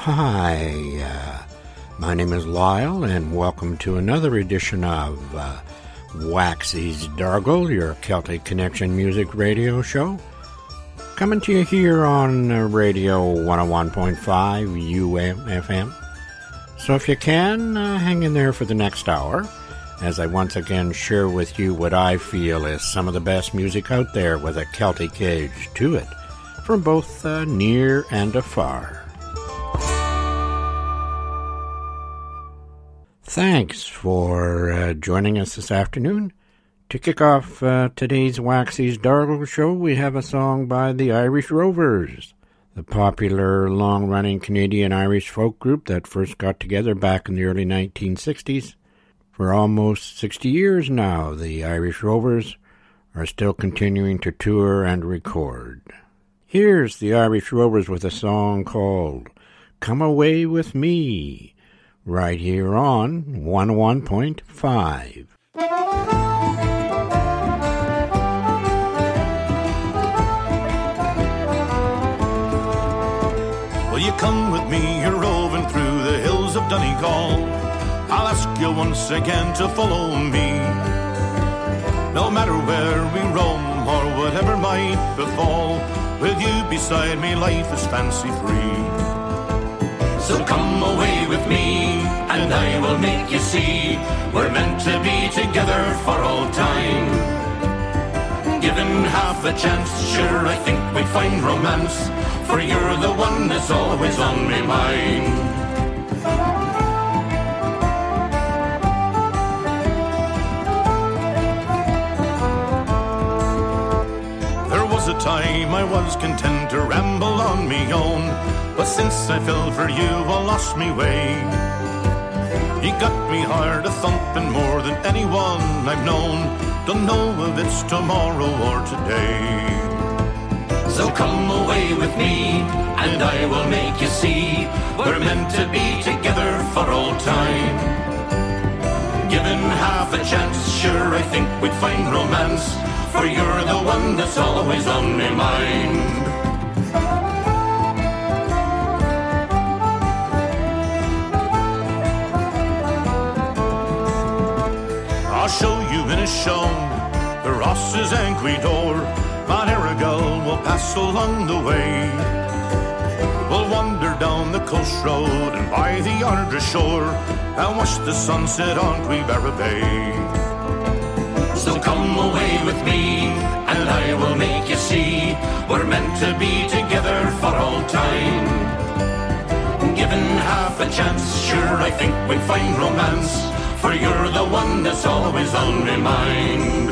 Hi, my name is Lyle, and welcome to another edition of Waxy's Dargle, your Celtic Connection music radio show. Coming to you here on Radio 101.5 UMFM. So if you can, hang in there for the next hour, as I once again share with you what I feel is some of the best music out there with a Celtic edge to it, from both near and afar. Thanks for joining us this afternoon. To kick off today's Waxy's Dargle show, we have a song by the Irish Rovers, the popular long-running Canadian-Irish folk group that first got together back in the early 1960s. For almost 60 years now, the Irish Rovers are still continuing to tour and record. Here's the Irish Rovers with a song called Come Away With Me, right here on 101.5. Will you come with me, you're roving through the hills of Donegal? I'll ask you once again to follow me. No matter where we roam or whatever might befall, with you beside me life is fancy-free. So come away with me, and I will make you see we're meant to be together for all time. Given half a chance, sure I think we'd find romance, for you're the one that's always on my mind. There was a time I was content to ramble on me own, but since I fell for you, I lost me way. You got me hard a-thumping more than anyone I've known. Don't know if it's tomorrow or today. So come away with me, and I will make you see we're meant to be together for all time. Given half a chance, sure I think we'd find romance, for you're the one that's always on my mind. I'll show you in a show the Rosses and Gweedore. Mount Errigal will pass along the way. We'll wander down the coast road and by the Ardra shore and watch the sunset on Queebarra Bay. So come away with me, and I will make you see we're meant to be together for all time. Given half a chance, sure I think we'd find romance, for you're the one that's always on my mind.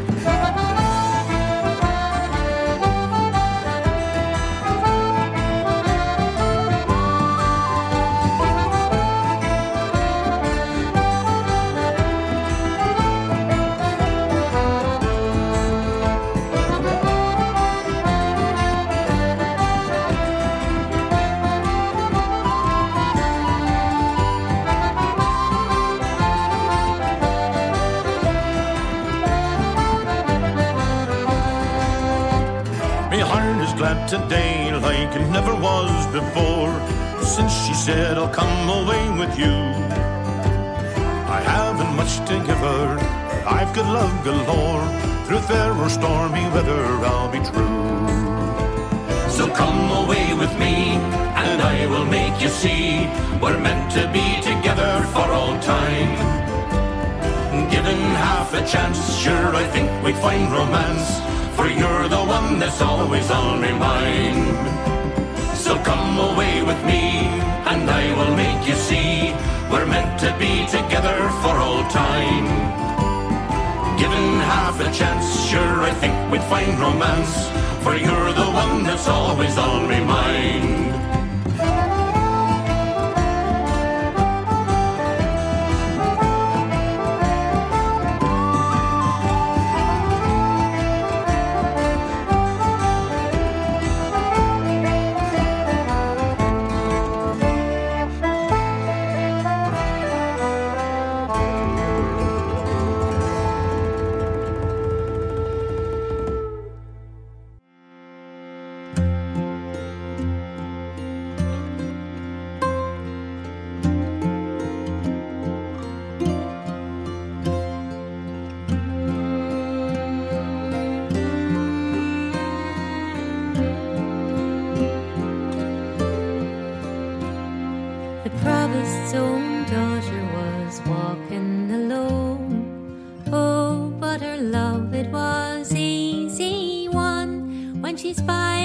Today like it never was before, since she said I'll come away with you. I haven't much to give her, but I've got love galore. Through fair or stormy weather I'll be true. So come away with me, and I will make you see we're meant to be together for all time. Given half a chance, sure I think we'd find romance, for you're the one that's always on my mind. So come away with me, and I will make you see we're meant to be together for all time. Given half a chance, sure I think we'd find romance, for you're the one that's always on my mind.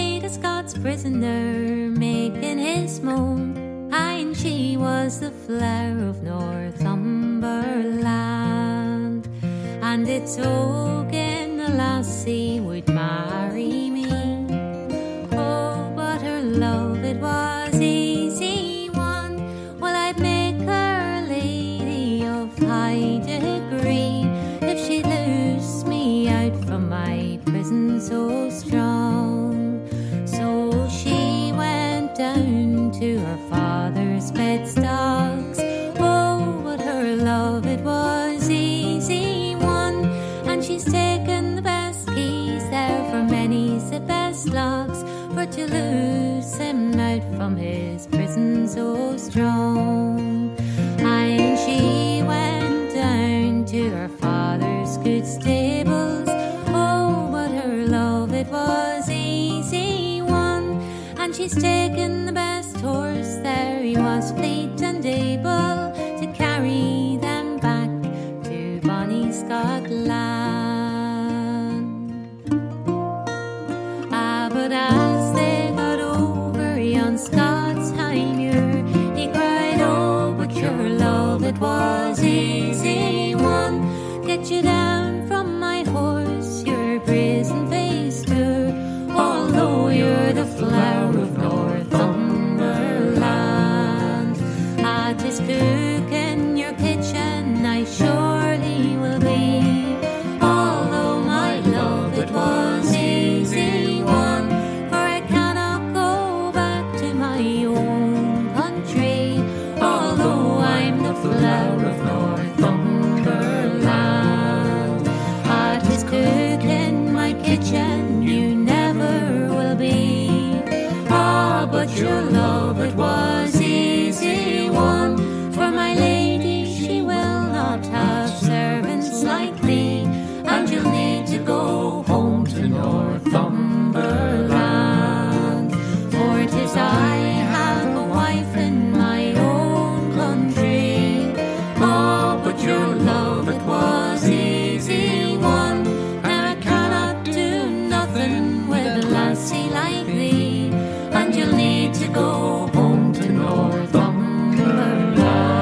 made a Scots prisoner, making his moan. Aye, and she was the flower of Northumberland. And it's Ogan the lassie would marry me. Oh, but her love, it was easy won. Well, I'd make her a lady of high degree if she'd loose me out from my prison so strong. So she went down to her father's bed stocks. Oh, but her love, it was easy won. And she's taken the best keys there, for many's the best locks, for to loose him out from his prison so strong. And she went down to her father's good stables. Oh, but her love, it was easy won. And she's taken the best horse there, he was fleet and able to carry them back to bonny Scotland. But as they got over yon Scots high muir, he cried, oh, but your love, it was easy won. Get you down from my horse, your brazen face tour, although you're the flower of Northumberland. At his cook in your kitchen I surely will be, although my love, it was easy won. For I cannot go back to my own country, although I'm the flower of Northumberland. At his cook in my kitchen you never will be. Ah, but your love, it was easy won. For my lady, she will not have servants like thee, and you'll need to go home to Northumberland. For 'tis I have a wife in my own country. Oh, but your love, it was easy won. Now I cannot do nothing with a lassie like thee, and you'll need to go home to Northumberland.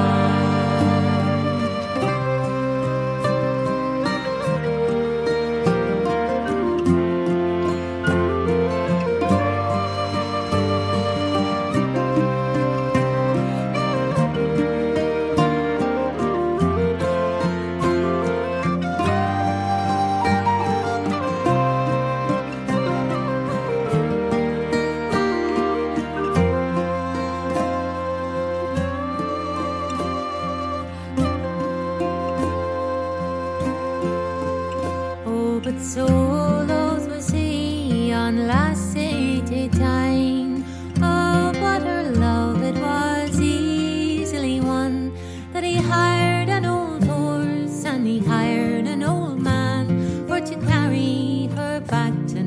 Oh, but so loath was he on lassie to dine. Oh, but her love, it was easily won. That he hired an old horse and he hired an old man, for to carry her back to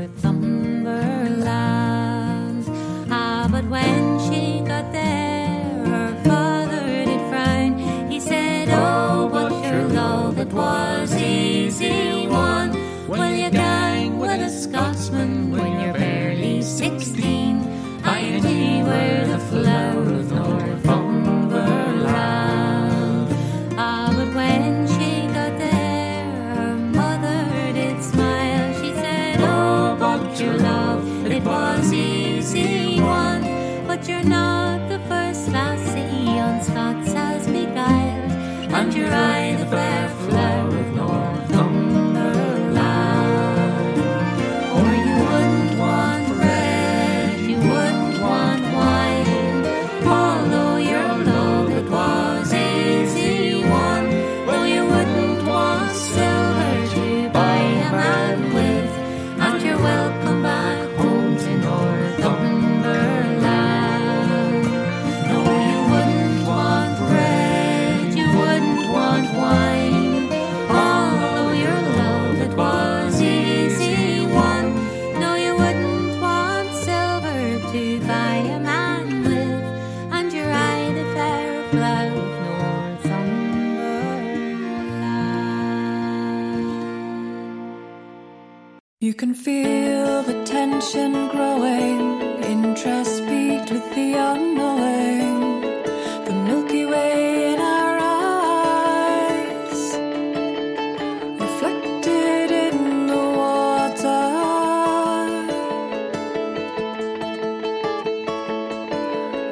Northumberland. Ah, but when she got there, her father did frown. He said, oh, but your love, it was easy won. Will you gang with a Scotsman when you're barely 16? I and he were the flower of Northumberland. Ah, but when she got there, her mother did smile. She said, oh, but your love, it was easy won. But you're not the first lassie on Scots has beguiled, and you're I the fair flower of Northumberland. For you wouldn't want bread, you wouldn't want wine, although your love, it was easy won. Though you wouldn't want silver to buy a man with, and you're welcome back home to Northumberland.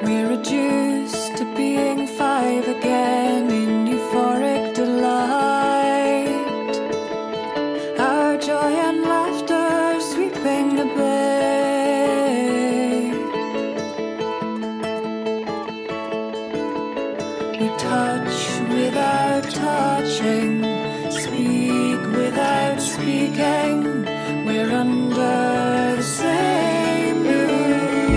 We're reduced to being five again in euphoric delight. Our joy and laughter sweeping the bay. We touch without touching, speak without speaking. We're under the same moon.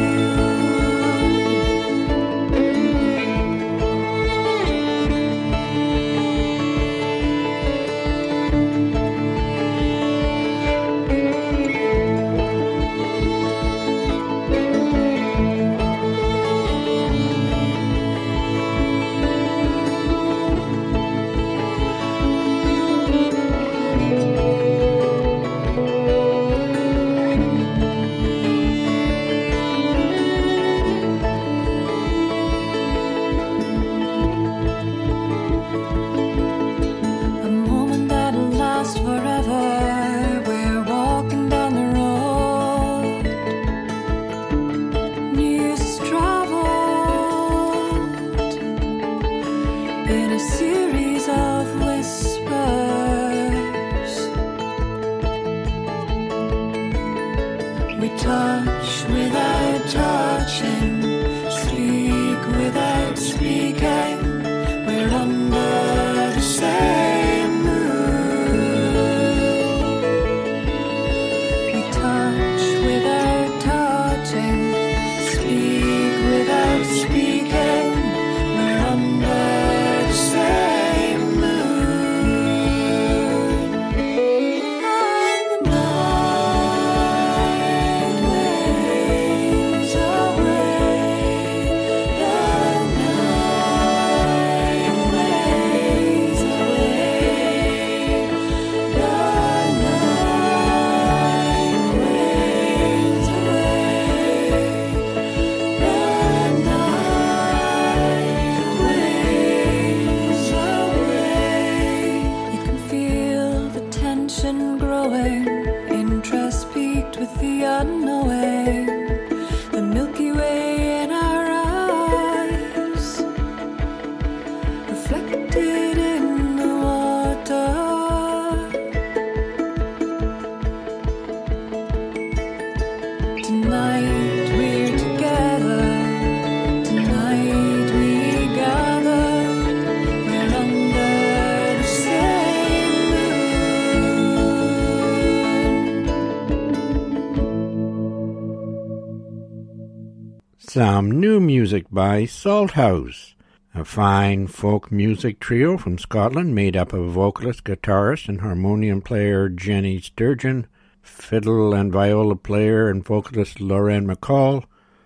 Some new music by Salthouse, a fine folk music trio from Scotland made up of vocalist, guitarist, and harmonium player Jenny Sturgeon, fiddle and viola player and vocalist Lauren McCall,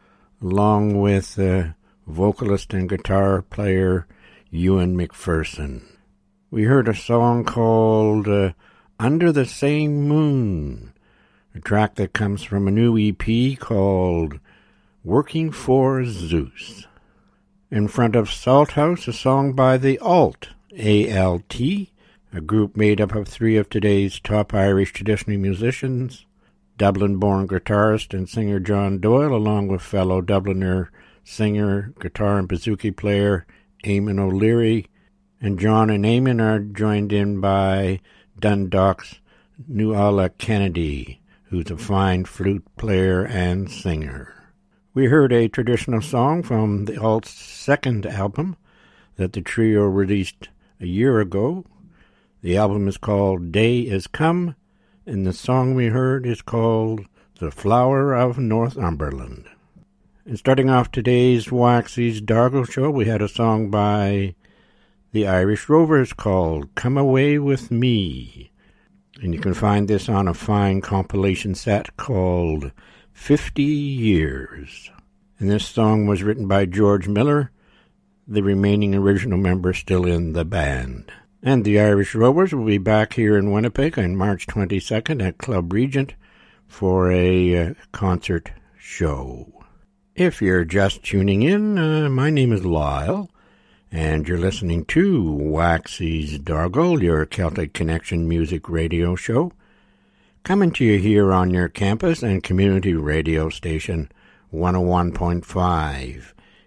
along with vocalist and guitar player Ewan McPherson. We heard a song called Under the Same Moon, a track that comes from a new EP called Working for Zeus. In front of Salthouse, a song by the Alt, A-L-T, a group made up of three of today's top Irish traditional musicians, Dublin-born guitarist and singer John Doyle, along with fellow Dubliner singer, guitar and bouzouki player Eamon O'Leary, and John and Eamon are joined in by Dundalk's Nuala Kennedy, who's a fine flute player and singer. We heard a traditional song from the Alt's second album that the trio released a year ago. The album is called Day Is Come, and the song we heard is called The Flower of Northumberland. And starting off today's Waxy's Dargle show, we had a song by the Irish Rovers called Come Away With Me. And you can find this on a fine compilation set called 50 Years. And this song was written by George Miller, the remaining original member still in the band. And the Irish Rovers will be back here in Winnipeg on March 22nd at Club Regent for a concert show. If you're just tuning in, my name is Lyle, and you're listening to Waxy's Dargle, your Celtic Connection music radio show, coming to you here on your campus and community radio station 101.5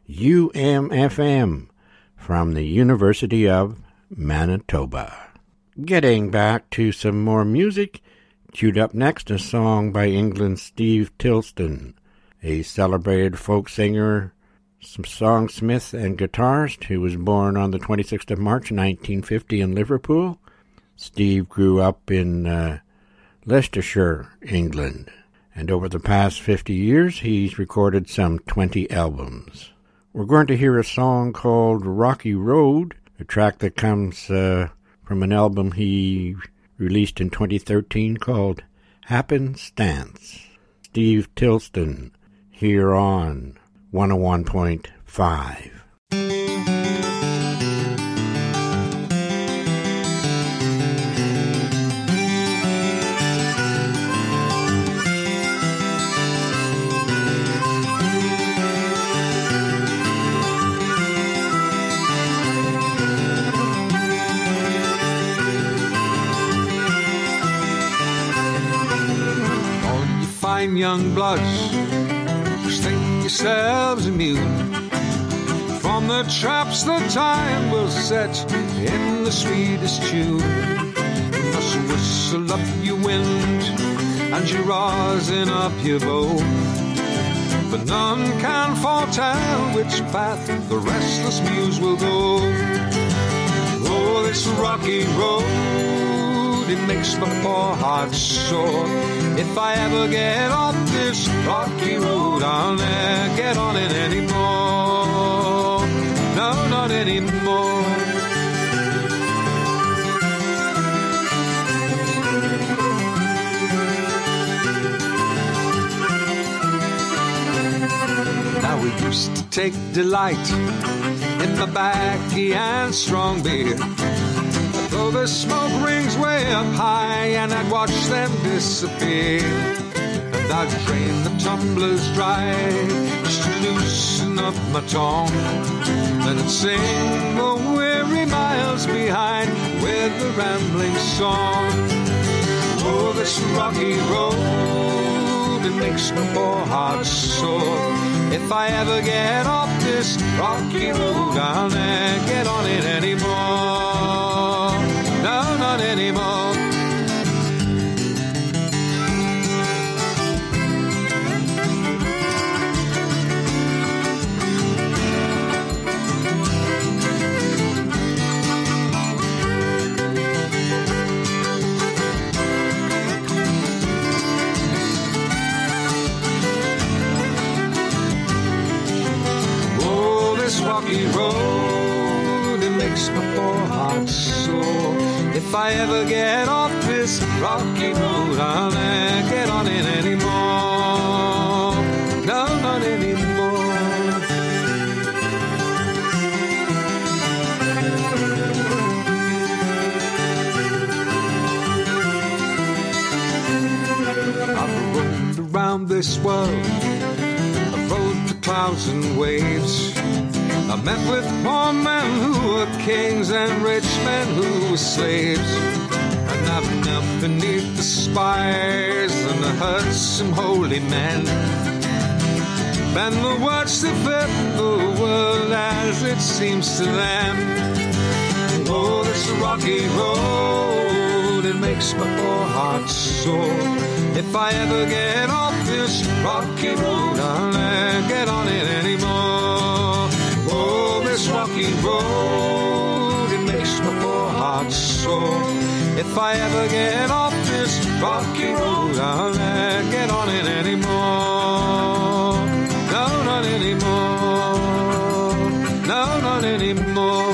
UMFM from the University of Manitoba. Getting back to some more music, queued up next a song by England's Steve Tilston, a celebrated folk singer, songsmith and guitarist who was born on the 26th of March 1950 in Liverpool. Steve grew up in Leicestershire, England, and over the past 50 years he's recorded some 20 albums. We're going to hear a song called Rocky Road, a track that comes from an album he released in 2013 called Happenstance. Steve Tilston here on 101.5. Young bloods, just think yourselves immune from the traps that time will set in the sweetest tune. You must whistle up your wind and your rosin up your bow, but none can foretell which path the restless muse will go. Oh, this rocky road, it makes my poor heart sore. If I ever get off this rocky road, I'll never get on it anymore. No, not anymore. Now we used to take delight in the baccy and strong beer, though the smoke rings way up high and I'd watch them disappear. And I'd drain the tumblers dry just to loosen up my tongue, and I'd sing the weary miles behind with the rambling song. Oh, this rocky road, it makes my poor heart sore. If I ever get off this rocky road, I'll never get on it anymore. No, not anymore. Oh, this rocky road, it makes my poor heart sore. If I ever get off this rocky road, I'll never get on it anymore. No, not anymore. I've roamed around this world, I've rode the clouds and waves. I met with poor men who were kings and rich men who were slaves. And I've knelt beneath the spires and I heard some holy men bend the words to fit the world as it seems to them. Oh, this rocky road, it makes my poor heart sore. If I ever get off this rocky road, I'll never get on it anymore. Oh, this rocky road, it makes my poor heart sore. If I ever get off this rocky road, I'll never get on it anymore. No, not anymore. No, not anymore.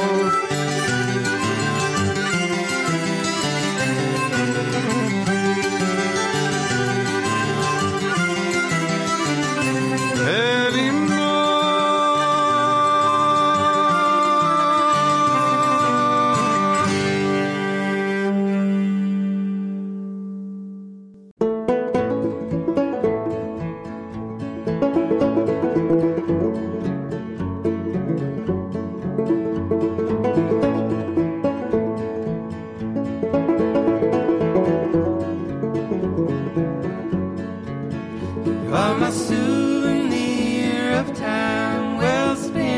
Are my souvenir of time well spent.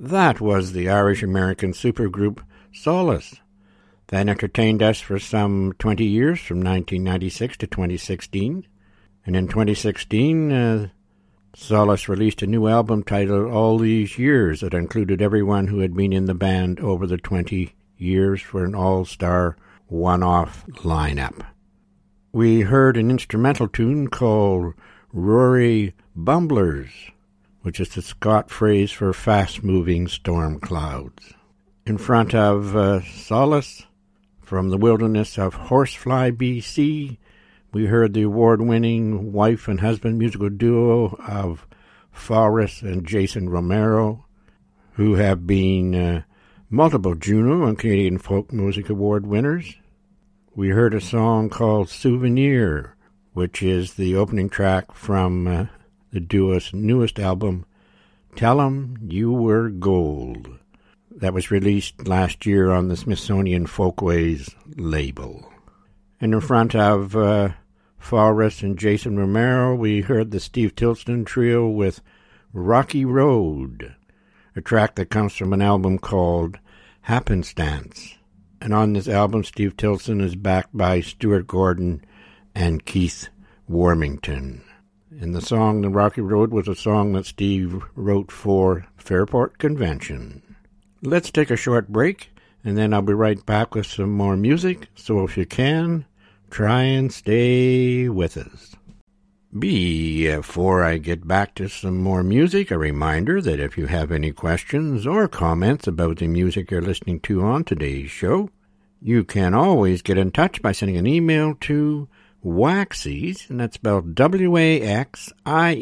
That was the Irish-American supergroup Solace. That entertained us for some 20 years, from 1996 to 2016. And in 2016, Solace released a new album titled All These Years that included everyone who had been in the band over the 20 years for an all-star one-off lineup. We heard an instrumental tune called Rory Bumblers, which is the Scot phrase for fast-moving storm clouds. In front of Solace, from the wilderness of Horsefly, BC, we heard the award-winning wife and husband musical duo of Forrest and Jason Romero, who have been multiple Juno and Canadian Folk Music Award winners. We heard a song called Souvenir, which is the opening track from the duo's newest album, Tell 'Em You Were Gold. That was released last year on the Smithsonian Folkways label. And in front of Forrest and Jason Romero, we heard the Steve Tilston Trio with Rocky Road, a track that comes from an album called Happenstance. And on this album, Steve Tilston is backed by Stuart Gordon and Keith Warmington. And the song, The Rocky Road, was a song that Steve wrote for Fairport Convention. Let's take a short break, and then I'll be right back with some more music. So if you can, try and stay with us. Before I get back to some more music, a reminder that if you have any questions or comments about the music you're listening to on today's show, you can always get in touch by sending an email to Waxies, and that's spelled Waxies,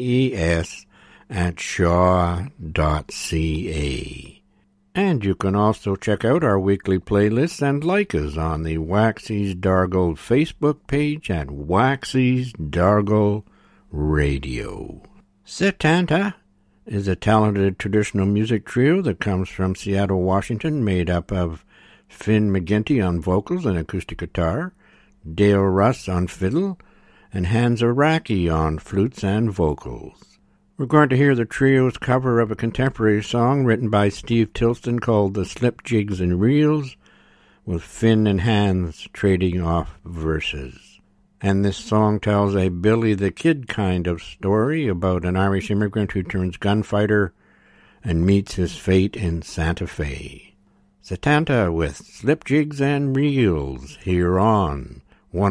@shaw.ca. And you can also check out our weekly playlists and like us on the Waxies Dargle Facebook page at Waxies Dargle Radio. Setanta is a talented traditional music trio that comes from Seattle, Washington, made up of Finn McGinty on vocals and acoustic guitar, Dale Russ on fiddle, and Hans Araki on flutes and vocals. We're going to hear the trio's cover of a contemporary song written by Steve Tilston called The Slip Jigs and Reels, with Finn and Hans trading off verses. And this song tells a Billy the Kid kind of story about an Irish immigrant who turns gunfighter and meets his fate in Santa Fe. Setanta with Slip Jigs and Reels here on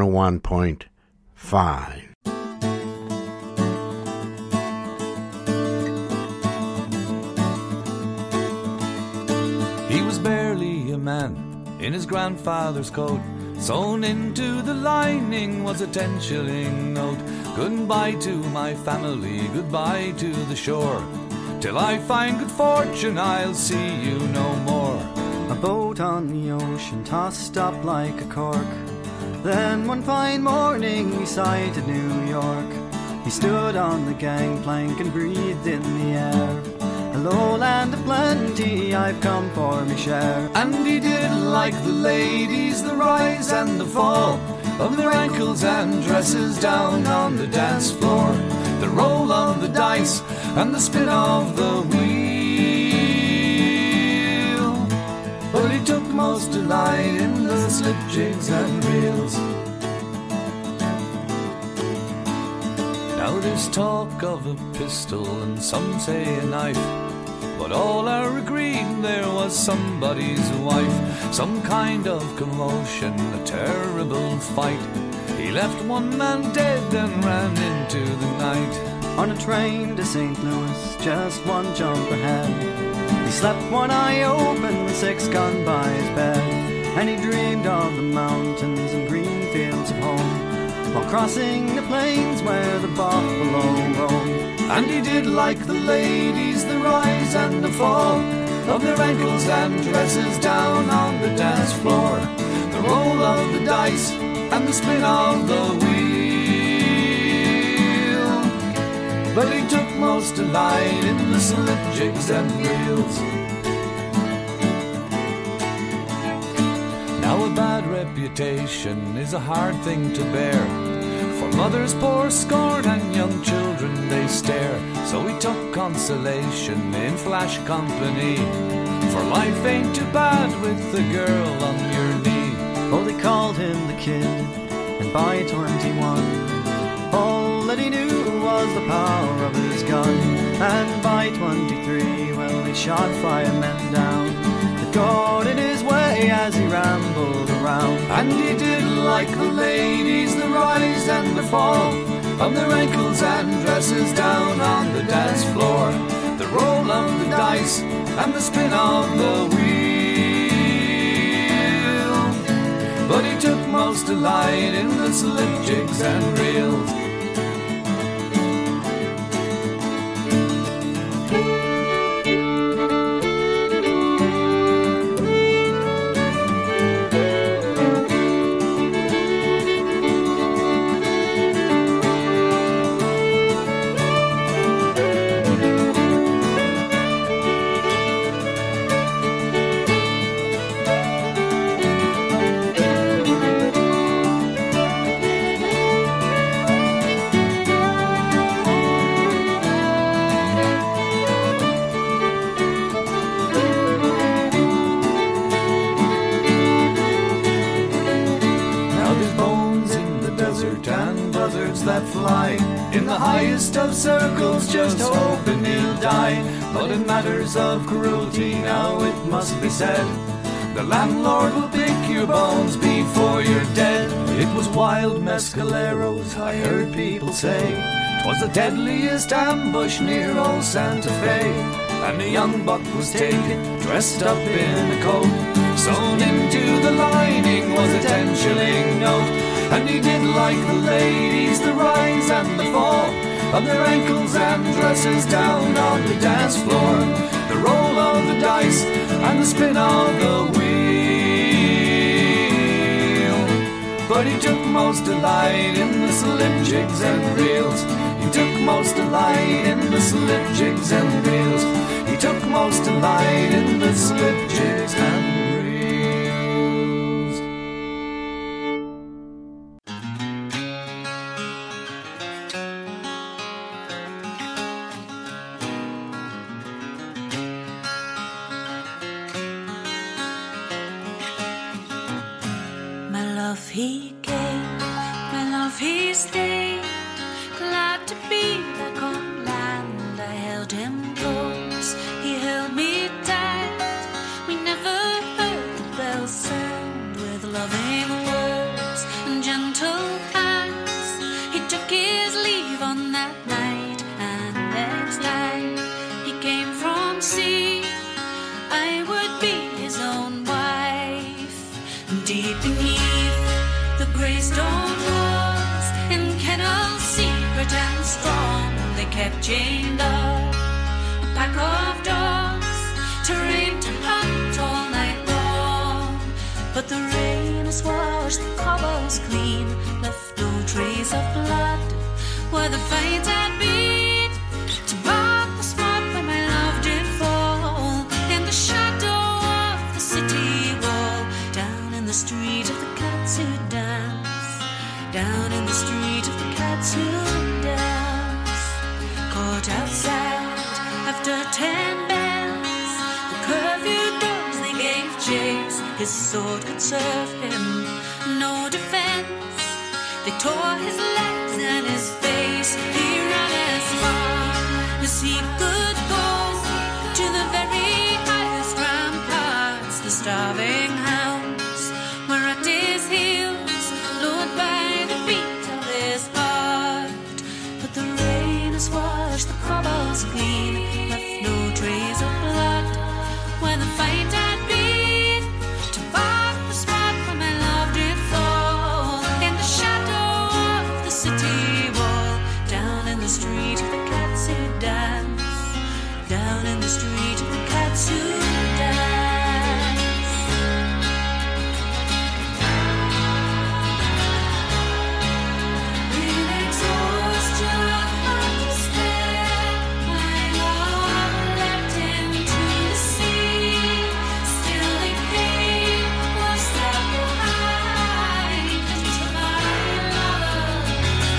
101.5. He was barely a man in his grandfather's coat. Sewn into the lining was a 10-shilling note. Goodbye to my family, goodbye to the shore. Till I find good fortune, I'll see you no more. A boat on the ocean tossed up like a cork. Then one fine morning he sighted New York. He stood on the gangplank and breathed in the air. Hello, land of plenty, I've come for me share. And he did like the ladies, the rise and the fall of their ankles and dresses down on the dance floor. The roll of the dice and the spin of the wheel. But he took most delight in the slip jigs and reels. Now there's talk of a pistol and some say a knife, but all are agreed there was somebody's wife. Some kind of commotion, a terrible fight. He left one man dead and ran into the night. On a train to St. Louis, just one jump ahead. He slept one eye open, 6 gun by his bed. And he dreamed of the mountains and green fields of home, while crossing the plains where the buffalo roam. And he did like the ladies, the rise and the fall of their ankles and dresses down on the dance floor. The roll of the dice and the spin of the wheel. But he took most delight in the slip jigs and reels. Now a bad reputation is a hard thing to bear, For mothers pour scorn and young children they stare, so he took consolation in flash company. For life ain't too bad with the girl on your knee. Oh, they called him the kid, and by 21, all that he knew was the power of his gun. And by 23, well, he shot 5 men down that got in his way as he rambled around. And he didn't like the ladies, the rise and the fall of their ankles and dresses down on the dance floor, the roll of the dice and the spin of the wheel. But he took most delight in the slip jigs and reels. That fly in the highest of circles, just hoping he'll die. But in matters of cruelty, now it must be said, the landlord will pick your bones before you're dead. It was wild mescaleros, I heard people say. 'Twas the deadliest ambush near old Santa Fe. And a young buck was taken, dressed up in a coat. Sewn into the lining was a 10-shilling note. And he did like the ladies, the rise and the fall of their ankles and dresses down on the dance floor, the roll of the dice and the spin of the wheel. But he took most delight in the slip jigs and reels. He took most delight in the slip jigs and reels. He took most delight in the slip jigs and reels. He came, my love he stayed, glad to be back on land. I held him close, he held me tight. We never heard the bells sound with loving words and gentle hands. He took his leave on that night, and next night he came from sea. I would be his own wife, deep beneath the Greystone walls, in kennels secret and strong, they kept chained up a pack of dogs, trained to hunt all night long. But the rain has washed the cobbles clean, left no trace of blood where the fight had been. To mark the spot where my love did fall, in the shadow of the city wall, down in the street of the cats who dance, down in the street of the cats who dance. Caught outside after 10 bells, the curfew dogs they gave chase. His sword could serve him no defense. They tore his legs and his face. He ran as far as he could go, to the very highest ramparts. The starving hounds were at his heels, lured by the beat of his heart. But the rain has washed the cobbles clean, left no trace of blood where the fight had been. To mark the spot where my love did fall, in the shadow of the city wall, down in the street of the cats who dance, down in the street of the cats who dance. In exhaustion and despair, my love leapt into the sea. Still the pain was left behind, to my love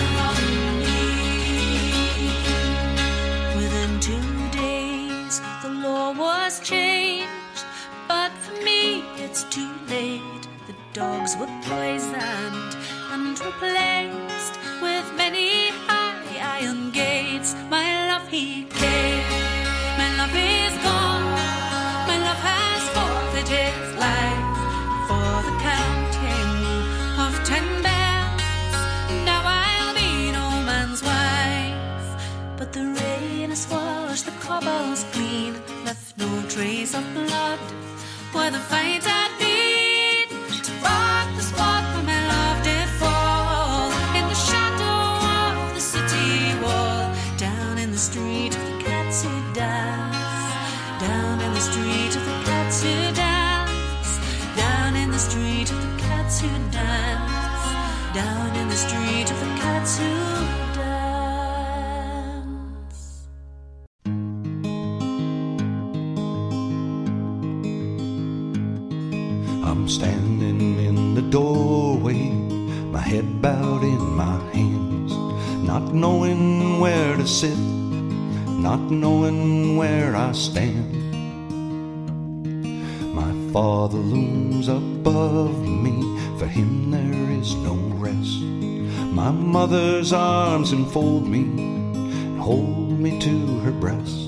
In 2 days the law was changed, but for me it's too late. The dogs were poisoned and replaced with many high iron gates. My love he gave, my love is gone. My love has forfeited his life for the counting of 10 bells. Now I'll be no man's wife. But the rain has washed the cobbles clean, left no trace of blood where the fight had been. To mark the spot where my love did fall, in the shadow of the city wall, down in the street of the cats who dance, down in the street of the cats who dance, down in the street of the cats who dance, down in the street of the cats who dance. I'm standing in the doorway, my head bowed in my hands, not knowing where to sit, not knowing where I stand. My Father looms above me, for him there is no rest. My mother's arms enfold me and hold me to her breast.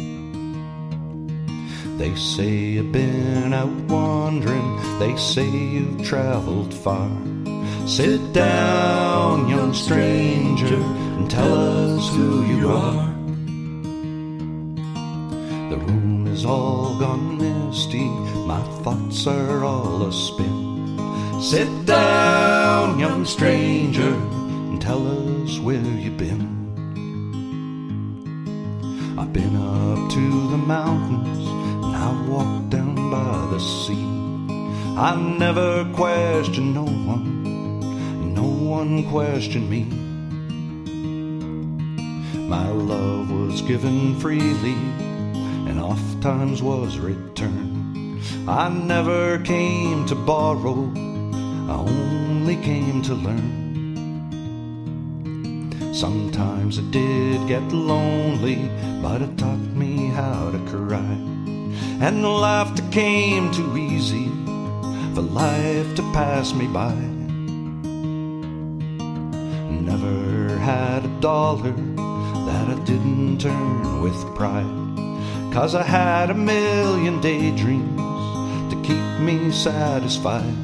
They say you've been out wandering, they say you've traveled far. Sit down, young stranger, and tell us who you are. The room is all gone misty, my thoughts are all a-spin. Sit down, young stranger, and tell us where you've been. I've been up to the mountains, and I've walked down by the sea. I never questioned no one, and no one questioned me. My love was given freely, and oft times was returned. I never came to borrow, I only came to learn. Sometimes I did get lonely, but it taught me how to cry. And laughter came too easy for life to pass me by. Never had a dollar that I didn't earn with pride, 'cause I had a million daydreams to keep me satisfied.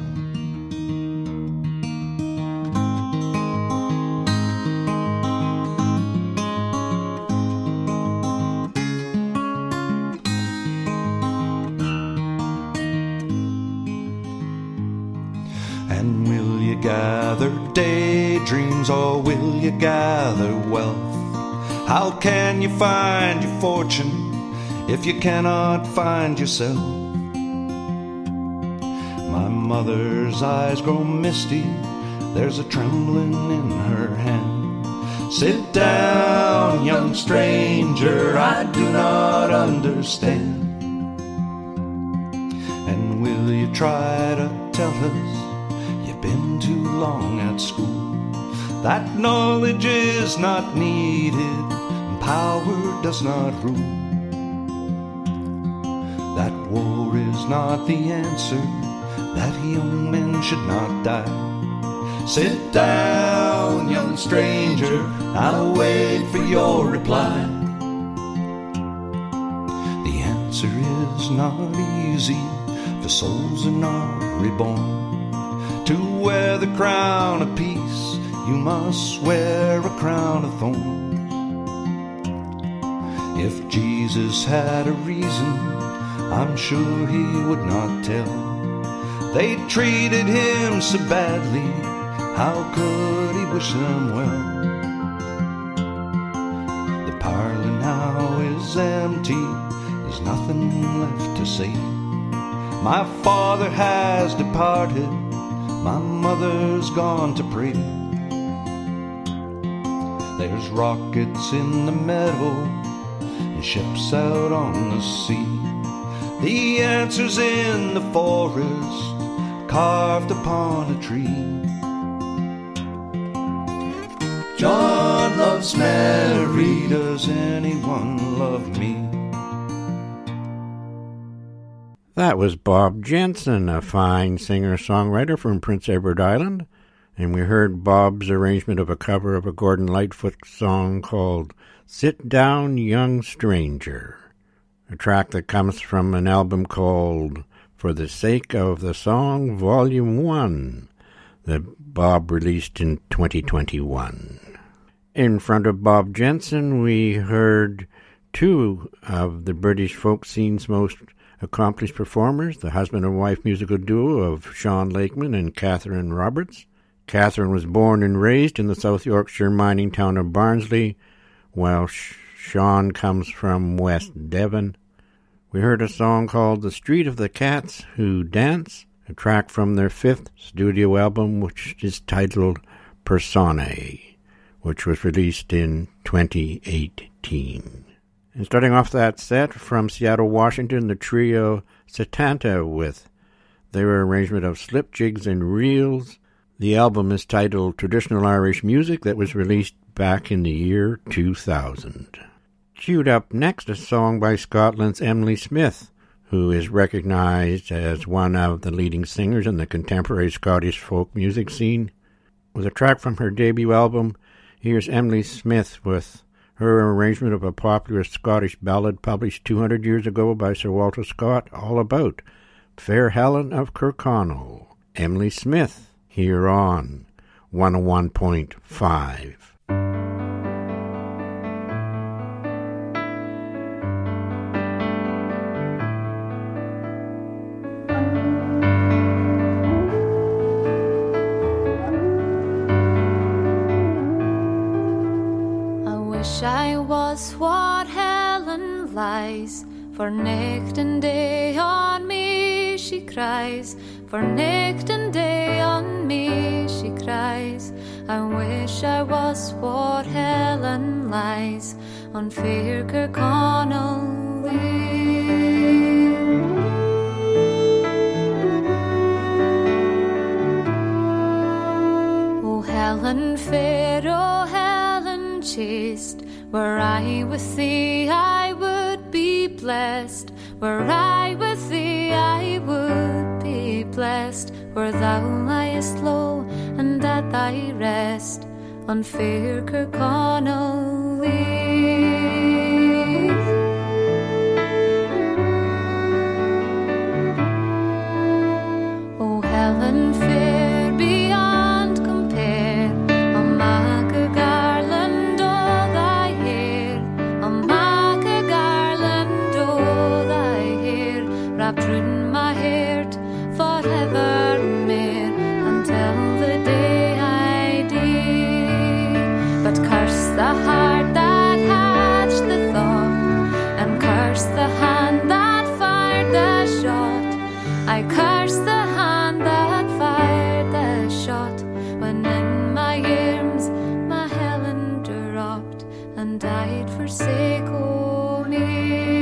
And will you gather daydreams, or will you gather wealth? How can you find your fortune if you cannot find yourself? My mother's eyes grow misty, there's a trembling in her hand. Sit down, young stranger, I do not understand. And will you try to tell us you've been too long at school, that knowledge is not needed and power does not rule, that war is not the answer, that young men should not die? Sit down, young stranger, I'll wait for your reply. The answer is not easy, for souls are not reborn. To wear the crown of peace, you must wear a crown of thorns. If Jesus had a reason, I'm sure he would not tell. They treated him so badly, how could he wish them well? The parlor now is empty, there's nothing left to say. My father has departed, my mother's gone to pray. There's rockets in the meadow and ships out on the sea. The answer's in the forest, carved upon a tree. John loved loves Mary, does anyone love me? That was Bob Jensen, a fine singer-songwriter from Prince Edward Island, and we heard Bob's arrangement of a cover of a Gordon Lightfoot song called Sit Down, Young Stranger, a track that comes from an album called For the Sake of the Song, Volume 1, that Bob released in 2021. In front of Bob Jensen, we heard two of the British folk scene's most accomplished performers, the husband and wife musical duo of Sean Lakeman and Catherine Roberts. Catherine was born and raised in the South Yorkshire mining town of Barnsley, while Sean comes from West Devon. We heard a song called The Street of the Cats Who Dance, a track from their fifth studio album, which is titled Personae, which was released in 2018. And starting off that set, from Seattle, Washington, the trio Setanta with their arrangement of slip jigs and reels. The album is titled Traditional Irish Music, that was released back in the year 2000. Queued up next, a song by Scotland's Emily Smith, who is recognized as one of the leading singers in the contemporary Scottish folk music scene. With a track from her debut album, here's Emily Smith with her arrangement of a popular Scottish ballad published 200 years ago by Sir Walter Scott, all about Fair Helen of Kirkconnell. Emily Smith, here on 101.5. I was what Helen lies, for night and day on me she cries, for night and day on me she cries. I wish I was what Helen lies on fair Kirkconnell Lea. Oh Helen fair, oh Helen chaste, were I with thee, I would be blessed. Were I with thee, I would be blessed. Where thou liest low and at thy rest on fair Kirkconnell Lea. Oh Helen fair beyond compare, I'll make a garland o' thy hair, I'll make a garland o' thy hair, wrapped round my heart forevermore, until the day I die. But curse the heart that hatched the thought, and curse the hand that fired the shot. I curse the hand that fired the shot, when in my arms my Helen dropped and died for sake o' me.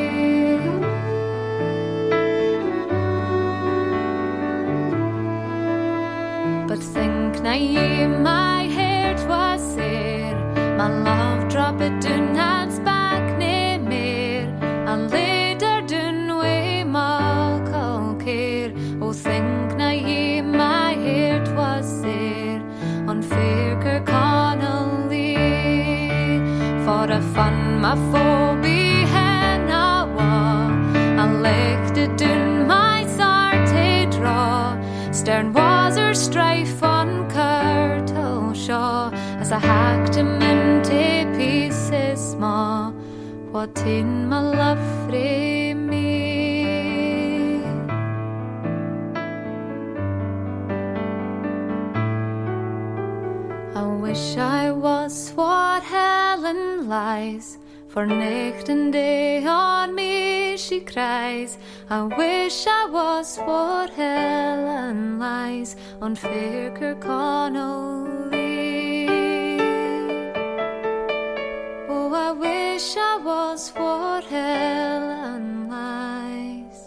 But think na ye my heart was there, my love dropped down hands back nae mair, and laid her down wi' muckle care. Oh think na ye my heart was there on fair Kirkconnell Lea. For a fun my foe behen awa, and lechted down my sword to draw. Stern was her strife on Curtalshaw, as I hacked him into pieces sma. What in my love frae me? I wish I was what Helen lies, for night and day on me she cries. I wish I was what Helen lies on fair Kirkconnell Lea. Oh, I wish I was what Helen lies.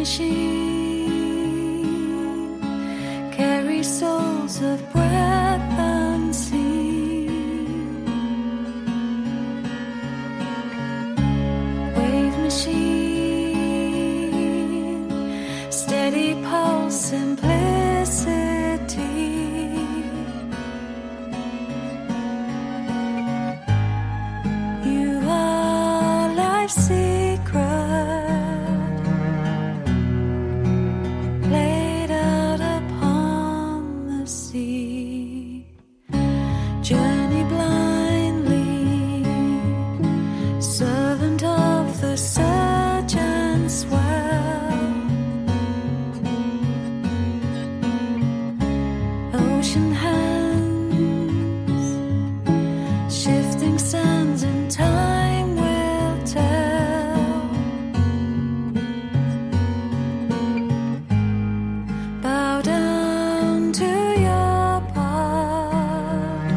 machine carries souls of breath unseen. Wave machine, steady pulse, simplicity. You are life's secret, laid out upon the sea. Journey blindly, servant of the surge and swell. Ocean hands, shifting sands in time will tell. Bow down to your part,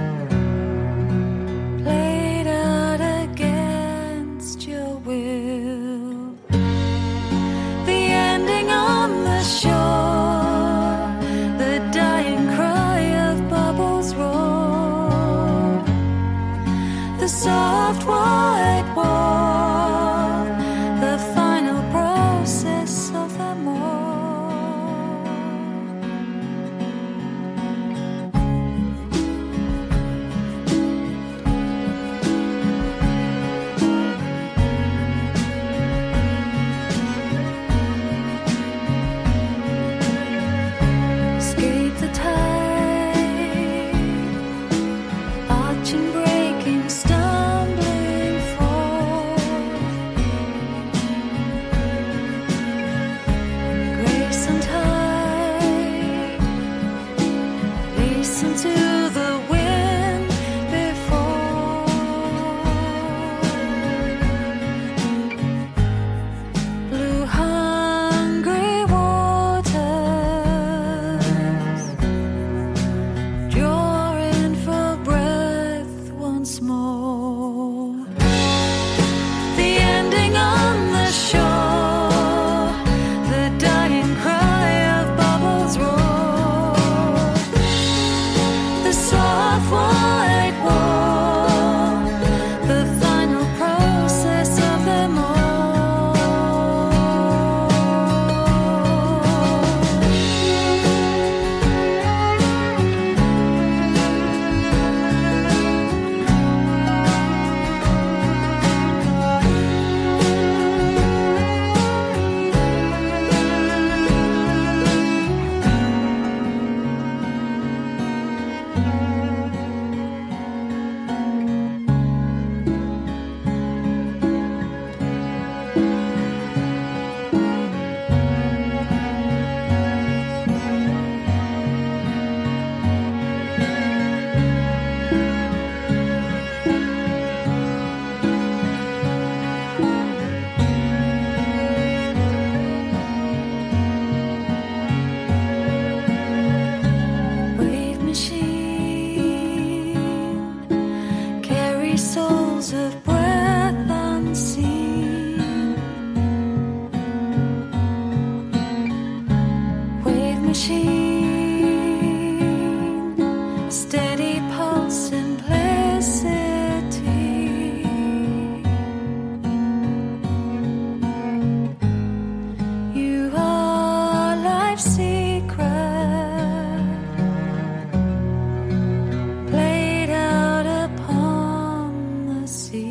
played out against your will. The ending on the shore, the dying cry of bubbles roar. The soft white wall, the final process of them all. Escape the tide, arching, breaking, stumbling forth. Grace and tide, listen to the wind before. Blue hungry waters, drawing for breath once more. The ending on the shore, the dying cry of bubbles roar. The soft white wall, the final process of them all. Wave machine carries souls of breath unseen. Wave machine, steady pulse, simplicity. You are life's secret, played out upon the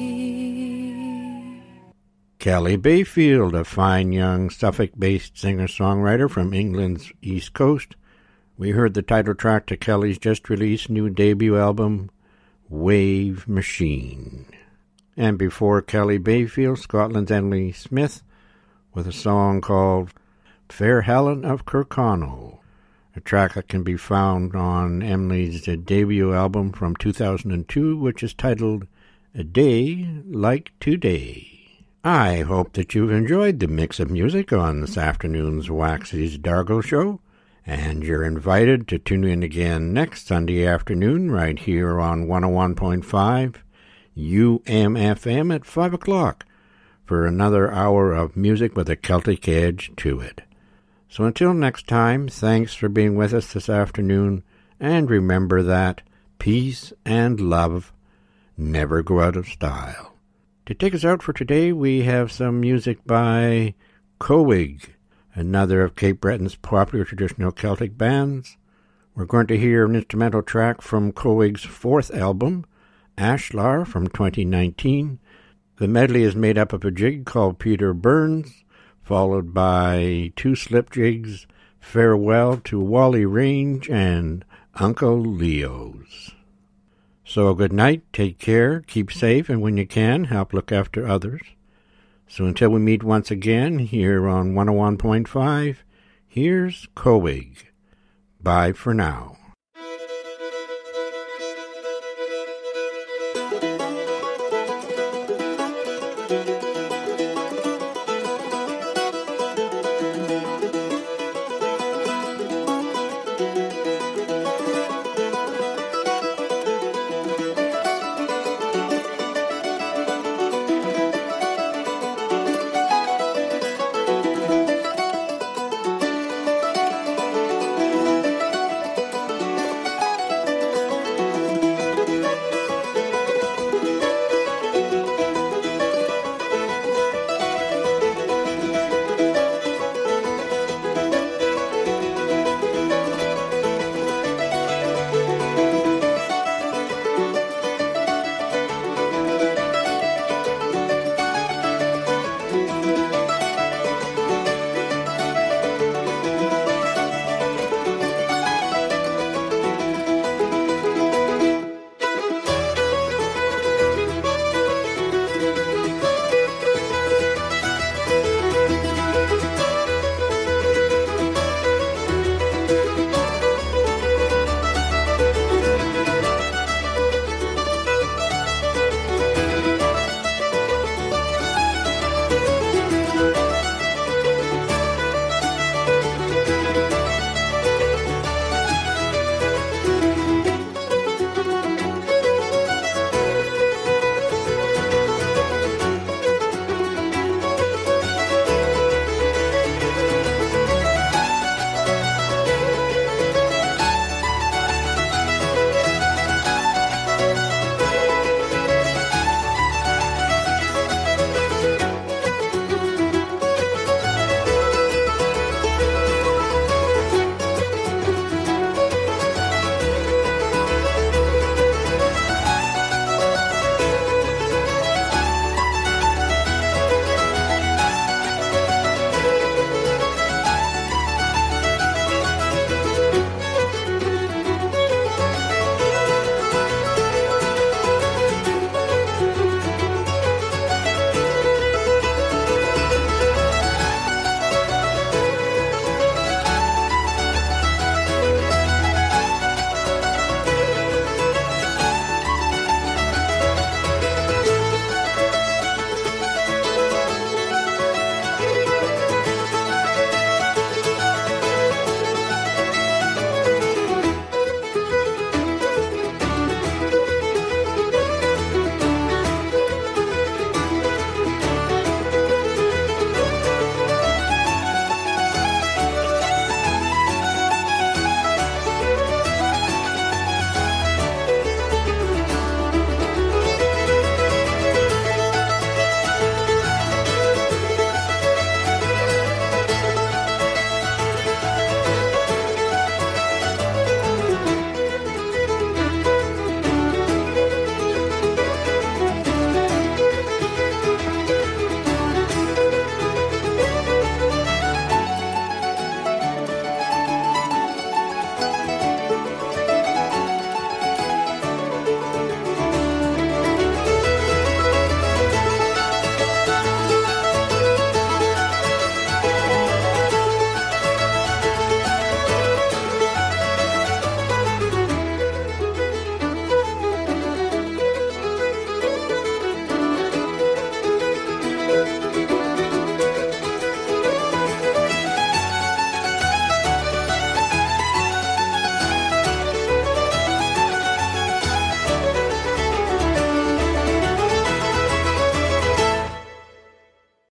sea. Kelly Bayfield, a fine young Suffolk-based singer-songwriter from England's East Coast. We heard the title track to Kelly's just-released new debut album, Wave Machine. And before Kelly Bayfield, Scotland's Emily Smith with a song called Fair Helen of Kirkconnell, a track that can be found on Emily's debut album from 2002, which is titled A Day Like Today. I hope that you've enjoyed the mix of music on this afternoon's Waxy's Dargle Show, and you're invited to tune in again next Sunday afternoon right here on 101.5 UMFM at 5 o'clock for another hour of music with a Celtic edge to it. So until next time, thanks for being with us this afternoon, and remember that peace and love never go out of style. To take us out for today, we have some music by Coig, another of Cape Breton's popular traditional Celtic bands. We're going to hear an instrumental track from Coig's fourth album, Ashlar, from 2019. The medley is made up of a jig called Peter Burns, followed by two slip jigs, Farewell to Wally Range and Uncle Leo's. So good night, take care, keep safe, and when you can, help look after others. So until we meet once again here on 101.5, here's Coig. Bye for now.